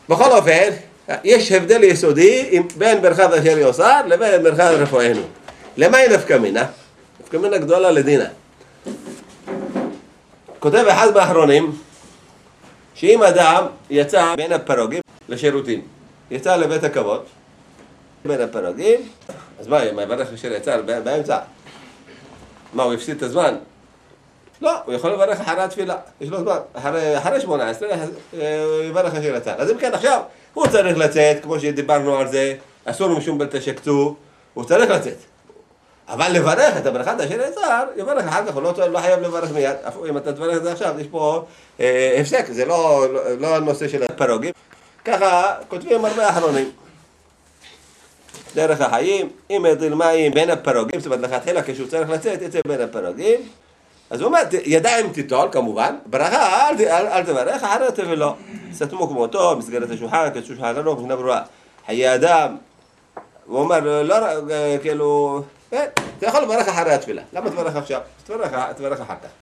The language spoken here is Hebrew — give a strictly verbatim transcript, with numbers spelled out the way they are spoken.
בכל אופן, יש הבדל יסודי בין ברכת אשר יוסר לבין ברכת רפואנו. למה היא נפקא מינה? נפקא מינה גדולה לדינה. כותב אחד מהאחרונים, שאם אדם יצא בין הפרוגים לשירותים, יצא לבית הכבוד, בין הפרוגים, אז מה, אם יברך אשר יצא באמצע? מה, הוא הפסיד את הזמן? לא, הוא יכול לברך אחרי התפילה, יש לו זמן, אחרי, אחרי שמונה עשרה, הוא יברך אשר יצא. אז אם כן, עכשיו, הוא צריך לצאת, כמו שדיברנו על זה, אסור משום בל תשקצו, הוא צריך לצאת. אבל לברך את הברכת אשר יצא, יברך אחר כך, הוא לא, לא חייב לברך מיד. אם אתה תברך את זה עכשיו, יש פה אה, הפסק, זה לא, לא, לא הנושא של הפרוגים. ככה כותבים הרבה אחרונים. דרך החיים, אם יטיל מים בין הפרוגים, זאת אומרת לכתחילה כשהוא צריך לצאת, יצא בין הפרוגים. אז הוא אומר, ידיים תיטול כמובן, ברכה אל, אל, אל תברך, אחרי תבלו. סתמו כמותו, מסגרת השולחן, כשולחן ארוך, משנה ברורה. חיי אדם, הוא אומר, לא, כאילו, אתה יכול לברך אחרי התפילה. למה תברך עכשיו? תברך אחר כך.